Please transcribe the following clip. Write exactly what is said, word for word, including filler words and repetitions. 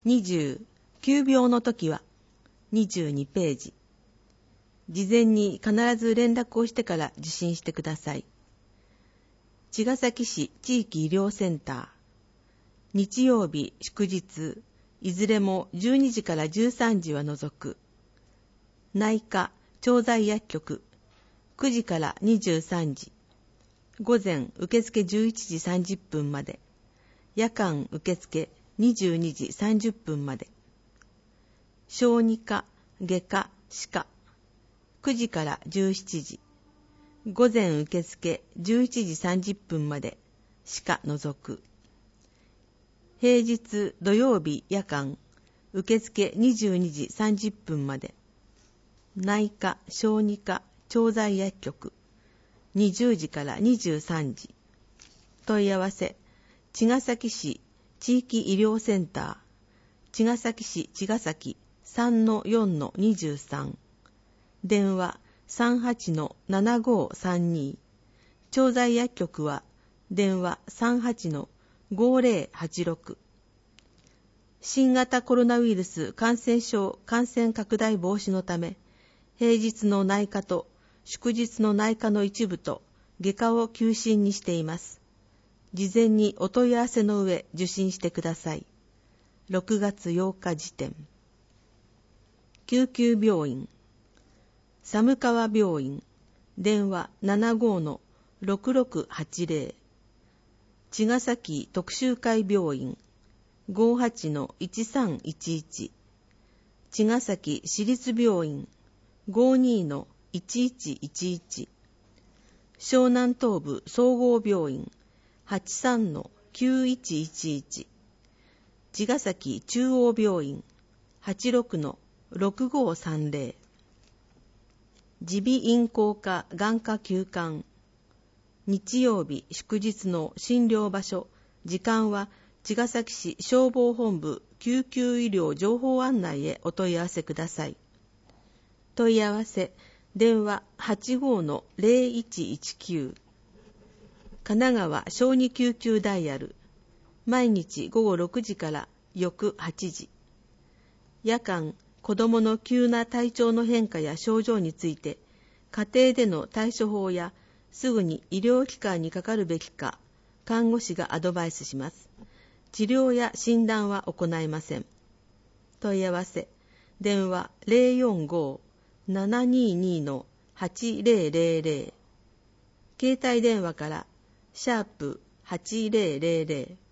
にじゅうきゅうびょうの時はにじゅうにページ。事前に必ず連絡をしてから受診してください。茅ヶ崎市地域医療センター。日曜日、祝日、いずれもじゅうにじからじゅうさんじは除く。内科、調剤薬局、くじからにじゅうさんじ。午前受付じゅういちじさんじゅっぷんまで。夜間受付にじゅうにじさんじゅっぷんまで。小児科、外科、歯科、くじからじゅうしちじ。午前受付じゅういちじさんじゅっぷんまで。歯科除く。平日土曜日夜間、受付にじゅうにじさんじゅっぷんまで。内科、小児科、調剤薬局、にじゅうじからにじゅうさんじ。問い合わせ、茅ヶ崎市地域医療センター、茅ヶ崎市茅ヶ崎 さんのよんのにじゅうさん。電話 さんはちのななごさんに。調剤薬局は電話 さんはちのごぜろはちろく。新型コロナウイルス感染症感染拡大防止のため、平日の内科と祝日の内科の一部と外科を休診にしています。事前にお問い合わせの上受診してください。ろくがつようか時点。救急病院、寒川病院、電話 ななごのろくろくはちぜろ。茅ヶ崎特集会病院、ごはちのいちさんいちいち。茅ヶ崎市立病院、ごーにーのいちいちいちいち。湘南東部総合病院、はちさんのきゅういちいちいち。茅ヶ崎中央病院、はちろくのろくごさんぜろ。耳鼻咽喉科眼科休館。日曜日祝日の診療場所、時間は茅ヶ崎市消防本部救急医療情報案内へお問い合わせください。問い合わせ、電話 はちごのぜろいちいちきゅう。神奈川小児救急ダイヤル。毎日ごごろくじから翌はちじ。夜間、子どもの急な体調の変化や症状について、家庭での対処法や、すぐに医療機関にかかるべきか、看護師がアドバイスします。治療や診断は行いません。問い合わせ、電話 ぜろよんごのななににのはちぜろぜろぜろ。携帯電話から、シャープはちぜろぜろぜろ。